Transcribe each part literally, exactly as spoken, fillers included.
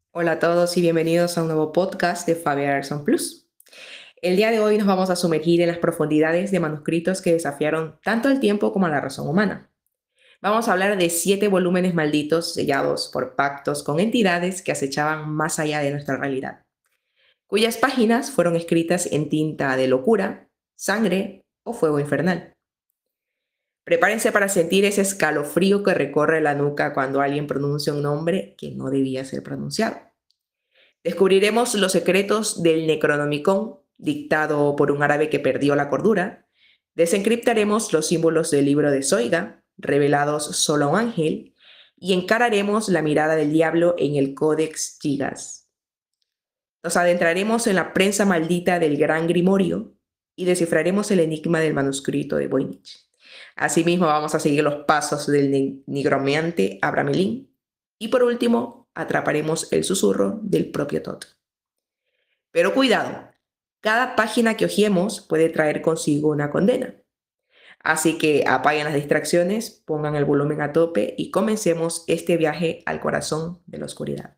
Hola a todos y bienvenidos a un nuevo podcast de Fabian Arson Plus. El día de hoy nos vamos a sumergir en las profundidades de manuscritos que desafiaron tanto el tiempo como a la razón humana. Vamos a hablar de siete volúmenes malditos sellados por pactos con entidades que acechaban más allá de nuestra realidad, cuyas páginas fueron escritas en tinta de locura, sangre o fuego infernal. Prepárense para sentir ese escalofrío que recorre la nuca cuando alguien pronuncia un nombre que no debía ser pronunciado. Descubriremos los secretos del Necronomicon, dictado por un árabe que perdió la cordura. Desencriptaremos los símbolos del libro de Zoiga, revelados solo a un ángel, y encararemos la mirada del diablo en el Codex Gigas. Nos adentraremos en la prensa maldita del Gran Grimorio y descifraremos el enigma del manuscrito de Voynich. Asimismo, vamos a seguir los pasos del nigromeante Abramelin. Y por último, atraparemos el susurro del propio Tot. Pero cuidado, cada página que hojeemos puede traer consigo una condena. Así que apaguen las distracciones, pongan el volumen a tope y comencemos este viaje al corazón de la oscuridad.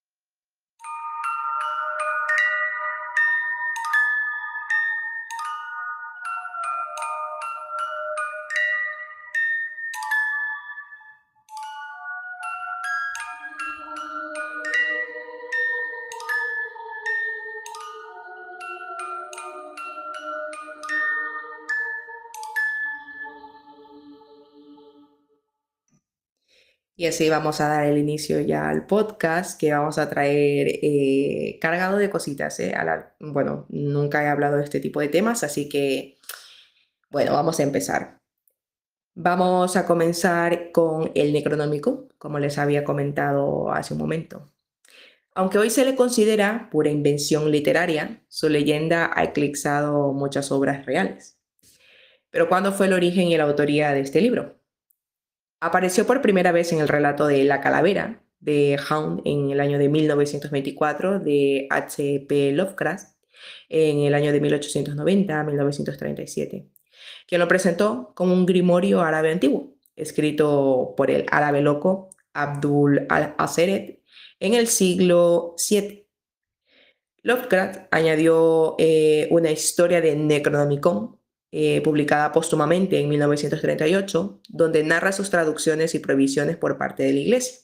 Y así vamos a dar el inicio ya al podcast que vamos a traer eh, cargado de cositas. ¿eh? A la, bueno, nunca he hablado de este tipo de temas, así que, bueno, vamos a empezar. Vamos a comenzar con el Necronómico, como les había comentado hace un momento. Aunque hoy se le considera pura invención literaria, su leyenda ha eclipsado muchas obras reales. Pero ¿cuándo fue el origen y la autoría de este libro? Apareció por primera vez en el relato de La Calavera, de Hound, en el año de mil novecientos veinticuatro, de H P Lovecraft, en el año de mil ochocientos noventa a mil novecientos treinta y siete, quien lo presentó como un grimorio árabe antiguo, escrito por el árabe loco Abdul al-Azeret en el siglo siete. Lovecraft añadió eh, una historia de Necronomicon, eh, publicada póstumamente en mil novecientos treinta y ocho, donde narra sus traducciones y prohibiciones por parte de la Iglesia.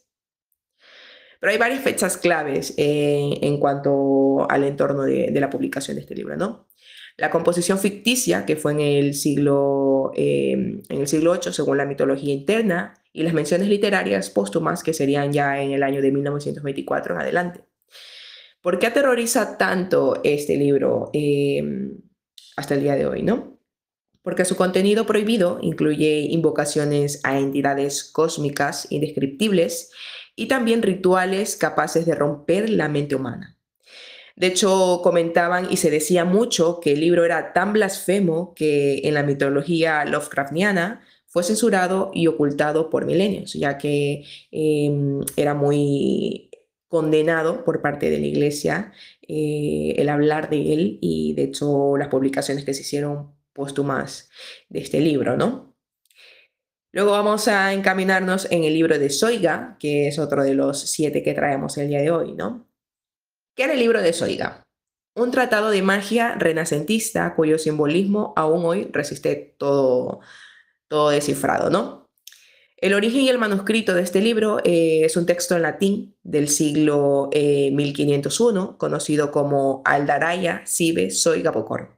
Pero hay varias fechas claves eh, en cuanto al entorno de, de la publicación de este libro, ¿no? La composición ficticia, que fue en el siglo, eh, en el siglo ocho, según la mitología interna, y las menciones literarias póstumas, que serían ya en el año de mil novecientos veinticuatro en adelante. ¿Por qué aterroriza tanto este libro eh, hasta el día de hoy, no? Porque su contenido prohibido incluye invocaciones a entidades cósmicas indescriptibles y también rituales capaces de romper la mente humana. De hecho, comentaban y se decía mucho que el libro era tan blasfemo que en la mitología Lovecraftiana fue censurado y ocultado por milenios, ya que eh, era muy condenado por parte de la iglesia eh, el hablar de él y de hecho las publicaciones que se hicieron póstumas de este libro, ¿no? Luego vamos a encaminarnos en el libro de Zoiga, que es otro de los siete que traemos el día de hoy, ¿no? ¿Qué era el libro de Zoiga? Un tratado de magia renacentista cuyo simbolismo aún hoy resiste todo, todo descifrado, ¿no? El origen y el manuscrito de este libro eh, es un texto en latín del siglo eh, mil quinientos uno, conocido como Aldaraya Sive Zoiga Pocor.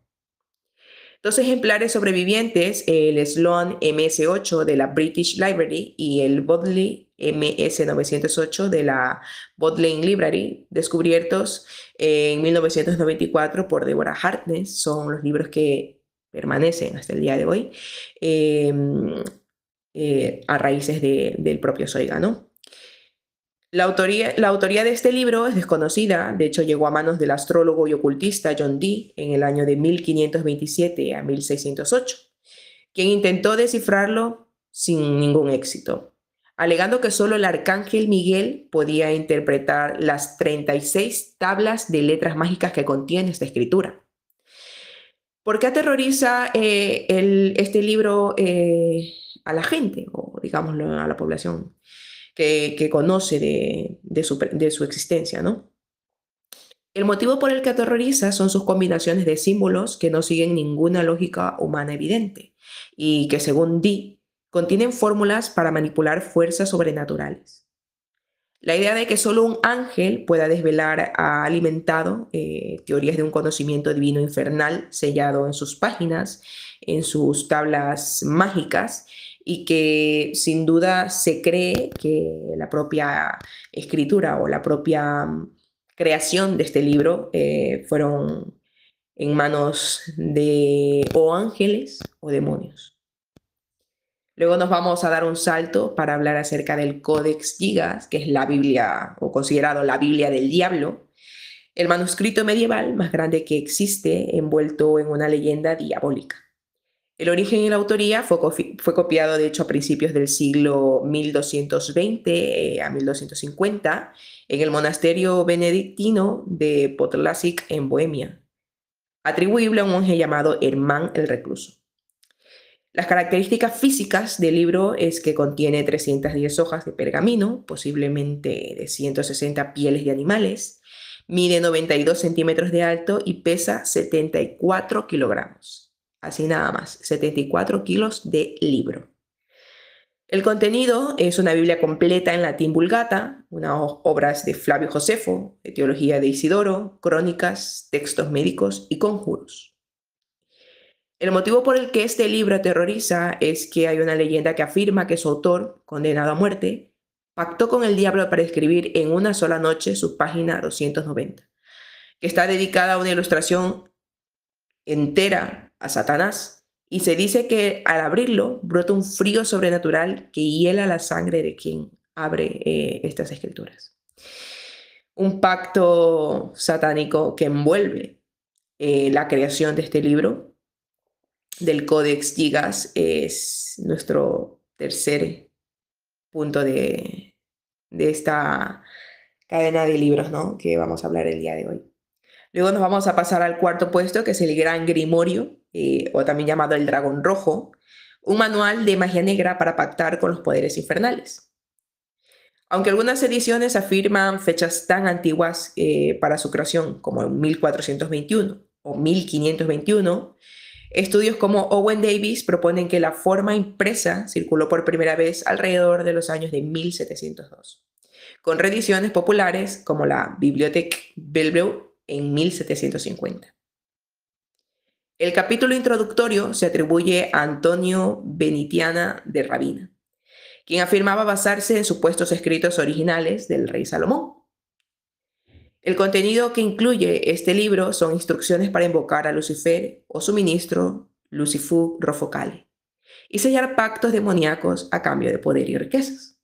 Dos ejemplares sobrevivientes, el Sloan M S ocho de la British Library y el Bodley M S novecientos ocho de la Bodleian Library, descubiertos en mil novecientos noventa y cuatro por Deborah Harkness, son los libros que permanecen hasta el día de hoy eh, eh, a raíces de, del propio Zoiga, ¿no? La autoría, la autoría de este libro es desconocida, de hecho llegó a manos del astrólogo y ocultista John Dee en el año de mil quinientos veintisiete a mil seiscientos ocho, quien intentó descifrarlo sin ningún éxito, alegando que solo el arcángel Miguel podía interpretar las treinta y seis tablas de letras mágicas que contiene esta escritura. ¿Por qué aterroriza eh, el, este libro eh, a la gente, o digámoslo a la población? que, que conoce de, de, su, de su existencia, ¿no? El motivo por el que aterroriza son sus combinaciones de símbolos que no siguen ninguna lógica humana evidente y que, según Dee, contienen fórmulas para manipular fuerzas sobrenaturales. La idea de que solo un ángel pueda desvelar ha alimentado eh, teorías de un conocimiento divino infernal sellado en sus páginas, en sus tablas mágicas, y que sin duda se cree que la propia escritura o la propia mm, creación de este libro eh, fueron en manos de o ángeles o demonios. Luego nos vamos a dar un salto para hablar acerca del Codex Gigas, que es la Biblia, o considerado la Biblia del Diablo, el manuscrito medieval más grande que existe envuelto en una leyenda diabólica. El origen y la autoría fue, fue copiado, de hecho, a principios del siglo mil doscientos veinte eh, a mil doscientos cincuenta en el monasterio benedictino de Podlasic en Bohemia, atribuible a un monje llamado Hermán el Recluso. Las características físicas del libro es que contiene trescientas diez hojas de pergamino, posiblemente de ciento sesenta pieles de animales, mide noventa y dos centímetros de alto y pesa setenta y cuatro kilogramos. Así nada más, setenta y cuatro kilos de libro. El contenido es una Biblia completa en latín vulgata, unas obras de Flavio Josefo, de teología de Isidoro, crónicas, textos médicos y conjuros. El motivo por el que este libro aterroriza es que hay una leyenda que afirma que su autor, condenado a muerte, pactó con el diablo para escribir en una sola noche su página doscientos noventa, que está dedicada a una ilustración entera a Satanás, y se dice que al abrirlo brota un frío sobrenatural que hiela la sangre de quien abre eh, estas escrituras. Un pacto satánico que envuelve eh, la creación de este libro del Codex Gigas es nuestro tercer punto de, de esta cadena de libros, ¿no?, que vamos a hablar el día de hoy. Luego nos vamos a pasar al cuarto puesto, que es el Gran Grimorio, eh, o también llamado el Dragón Rojo, un manual de magia negra para pactar con los poderes infernales. Aunque algunas ediciones afirman fechas tan antiguas eh, para su creación como mil cuatrocientos veintiuno o mil quinientos veintiuno, estudios como Owen Davis proponen que la forma impresa circuló por primera vez alrededor de los años de mil setecientos dos, con reediciones populares como la Bibliothèque Bellevue en mil setecientos cincuenta. El capítulo introductorio se atribuye a Antonio Benitiana de Rabina, quien afirmaba basarse en supuestos escritos originales del rey Salomón. El contenido que incluye este libro son instrucciones para invocar a Lucifer o su ministro, Lucifu Rofocale, y sellar pactos demoníacos a cambio de poder y riquezas.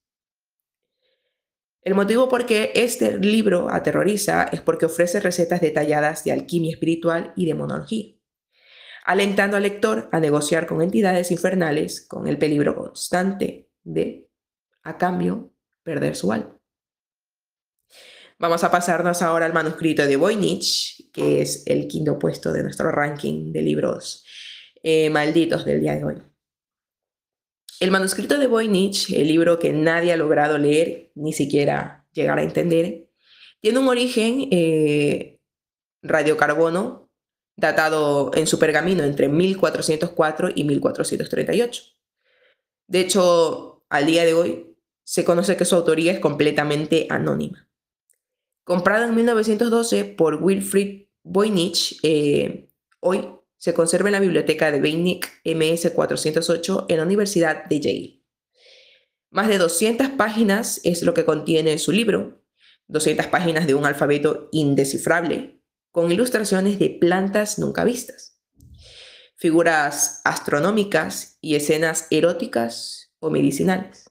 El motivo por qué este libro aterroriza es porque ofrece recetas detalladas de alquimia espiritual y demonología, alentando al lector a negociar con entidades infernales con el peligro constante de, a cambio, perder su alma. Vamos a pasarnos ahora al manuscrito de Voynich, que es el quinto puesto de nuestro ranking de libros eh, malditos del día de hoy. El manuscrito de Voynich, el libro que nadie ha logrado leer, ni siquiera llegar a entender, tiene un origen eh, radiocarbono datado en su pergamino entre mil cuatrocientos cuatro y mil cuatrocientos treinta y ocho. De hecho, al día de hoy se conoce que su autoría es completamente anónima. Comprado en mil novecientos doce por Wilfrid Voynich, eh, hoy se conserva en la biblioteca de Voynich M S cuatrocientos ocho en la Universidad de Yale. Más de doscientas páginas es lo que contiene su libro, doscientas páginas de un alfabeto indescifrable, con ilustraciones de plantas nunca vistas, figuras astronómicas y escenas eróticas o medicinales.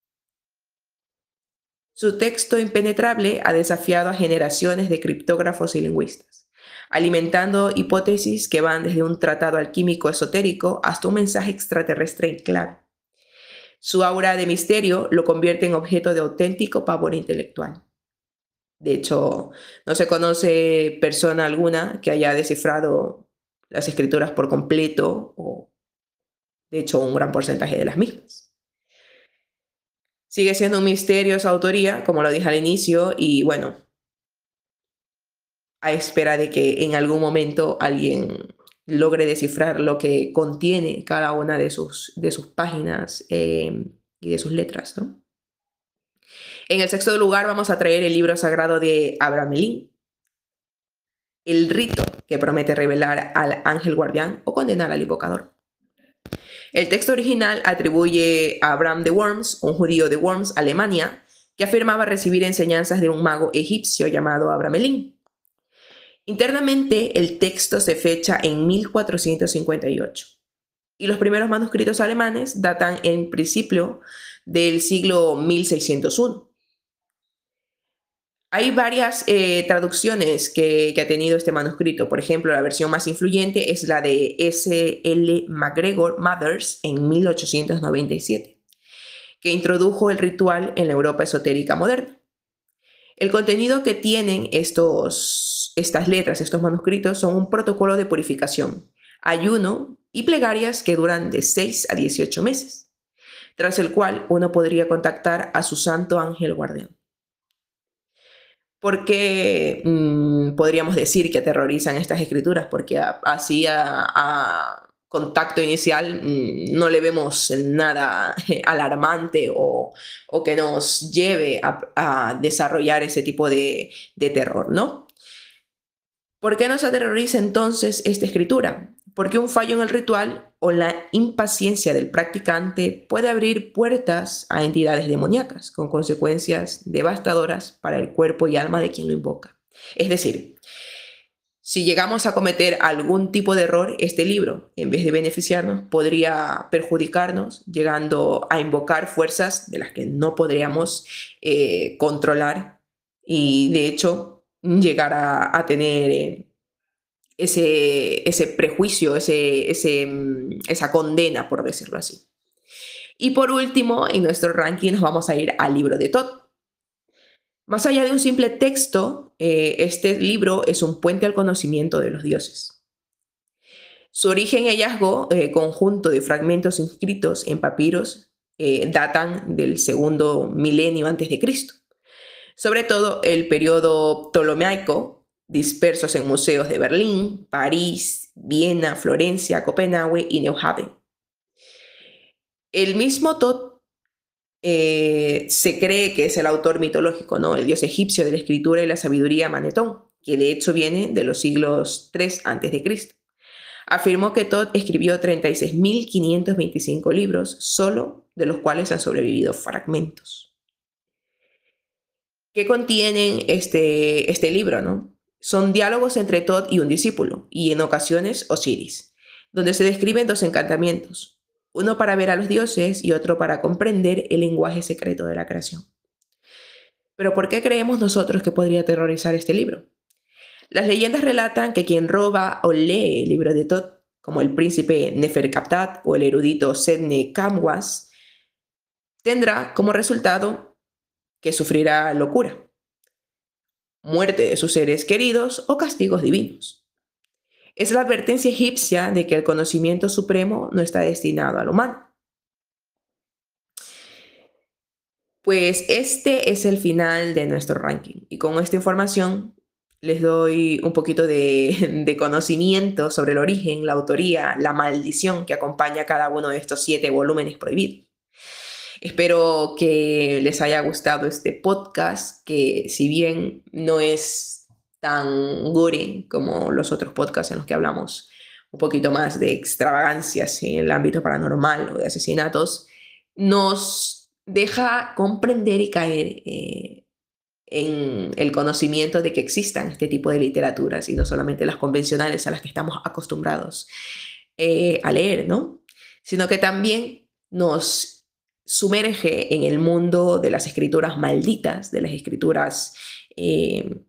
Su texto impenetrable ha desafiado a generaciones de criptógrafos y lingüistas, alimentando hipótesis que van desde un tratado alquímico esotérico hasta un mensaje extraterrestre en clave. Su aura de misterio lo convierte en objeto de auténtico pavor intelectual. De hecho, no se conoce persona alguna que haya descifrado las escrituras por completo o, de hecho, un gran porcentaje de las mismas. Sigue siendo un misterio su autoría, como lo dije al inicio, y bueno, a espera de que en algún momento alguien logre descifrar lo que contiene cada una de sus, de sus páginas eh, y de sus letras, ¿no? En el sexto lugar vamos a traer el libro sagrado de Abraham Melin, el rito que promete revelar al ángel guardián o condenar al invocador. El texto original atribuye a Abraham de Worms, un judío de Worms, Alemania, que afirmaba recibir enseñanzas de un mago egipcio llamado Abraham Melin. Internamente, el texto se fecha en mil cuatrocientos cincuenta y ocho y los primeros manuscritos alemanes datan en principio del siglo mil seiscientos uno. Hay varias eh, traducciones que, que ha tenido este manuscrito. Por ejemplo, la versión más influyente es la de S L MacGregor Mathers en mil ochocientos noventa y siete, que introdujo el ritual en la Europa esotérica moderna. El contenido que tienen estos, estas letras, estos manuscritos, son un protocolo de purificación, ayuno y plegarias que duran de seis a dieciocho meses, tras el cual uno podría contactar a su santo ángel guardián. ¿Por qué mmm, podríamos decir que aterrorizan estas escrituras? Porque a, así a, a, contacto inicial mmm, no le vemos nada alarmante o, o que nos lleve a, a desarrollar ese tipo de, de terror, ¿no? ¿Por qué nos aterroriza entonces esta escritura? Porque un fallo en el ritual o la impaciencia del practicante puede abrir puertas a entidades demoníacas, con consecuencias devastadoras para el cuerpo y alma de quien lo invoca. Es decir, si llegamos a cometer algún tipo de error, este libro, en vez de beneficiarnos, podría perjudicarnos, llegando a invocar fuerzas de las que no podríamos eh, controlar y, de hecho, llegar a, a tener eh, ese, ese prejuicio, ese, ese, esa condena, por decirlo así. Y por último, en nuestro ranking nos vamos a ir al libro de Tot. Más allá de un simple texto, eh, este libro es un puente al conocimiento de los dioses. Su origen y hallazgo, eh, conjunto de fragmentos inscritos en papiros, eh, datan del segundo milenio antes de Cristo. Sobre todo el periodo ptolomaico, dispersos en museos de Berlín, París, Viena, Florencia, Copenhague y Neuhaven. El mismo Tot eh, se cree que es el autor mitológico, ¿no? El dios egipcio de la escritura y la sabiduría Manetón, que de hecho viene de los siglos tres antes de Cristo. Afirmó que Tot escribió treinta y seis mil quinientos veinticinco libros, solo de los cuales han sobrevivido fragmentos. ¿Qué contienen este, este libro, no? Son diálogos entre Tot y un discípulo, y en ocasiones Osiris, donde se describen dos encantamientos, uno para ver a los dioses y otro para comprender el lenguaje secreto de la creación. Pero ¿por qué creemos nosotros que podría aterrorizar este libro? Las leyendas relatan que quien roba o lee el libro de Tot, como el príncipe Neferkaptah o el erudito Sedne Kamwas, tendrá como resultado que sufrirá locura, muerte de sus seres queridos o castigos divinos. Es la advertencia egipcia de que el conocimiento supremo no está destinado al humano. Pues este es el final de nuestro ranking y con esta información les doy un poquito de, de conocimiento sobre el origen, la autoría, la maldición que acompaña a cada uno de estos siete volúmenes prohibidos. Espero que les haya gustado este podcast, que si bien no es tan gore como los otros podcasts en los que hablamos un poquito más de extravagancias en el ámbito paranormal o de asesinatos, nos deja comprender y caer eh, en el conocimiento de que existan este tipo de literaturas y no solamente las convencionales a las que estamos acostumbrados eh, a leer, ¿no? Sino que también nos sumerge en el mundo de las escrituras malditas, de las escrituras eh,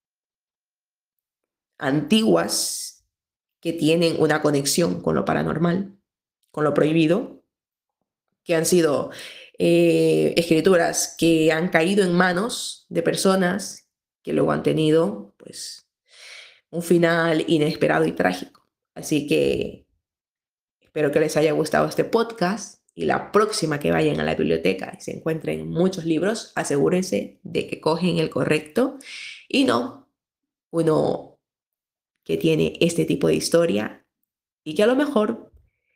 antiguas que tienen una conexión con lo paranormal, con lo prohibido, que han sido eh, escrituras que han caído en manos de personas que luego han tenido pues, un final inesperado y trágico. Así que espero que les haya gustado este podcast y la próxima que vayan a la biblioteca y se encuentren muchos libros, asegúrense de que cogen el correcto y no uno que tiene este tipo de historia y que a lo mejor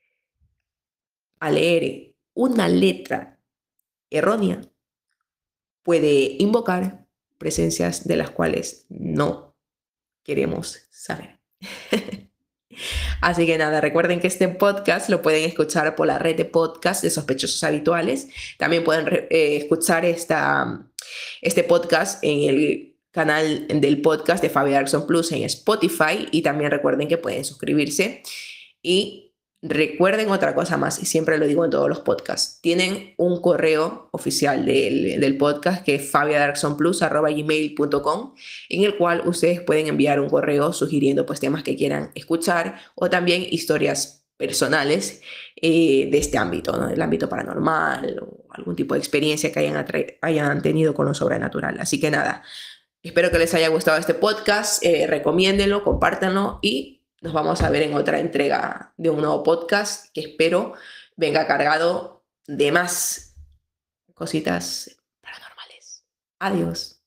al leer una letra errónea puede invocar presencias de las cuales no queremos saber. Así que nada, recuerden que este podcast lo pueden escuchar por la red de podcast de sospechosos habituales. También pueden eh, escuchar esta, este podcast en el canal del podcast de Fabi Darkson Plus en Spotify, y también recuerden que pueden suscribirse. Y recuerden otra cosa más, y siempre lo digo en todos los podcasts, tienen un correo oficial del, del podcast que es fabi darkson plus arroba gmail punto com, en el cual ustedes pueden enviar un correo sugiriendo pues temas que quieran escuchar o también historias personales eh, de este ámbito, ¿no? Del ámbito paranormal o algún tipo de experiencia que hayan, hayan tenido con lo sobrenatural. Así que nada, espero que les haya gustado este podcast, eh, recomiéndenlo, compártanlo y nos vamos a ver en otra entrega de un nuevo podcast que espero venga cargado de más cositas paranormales. Adiós.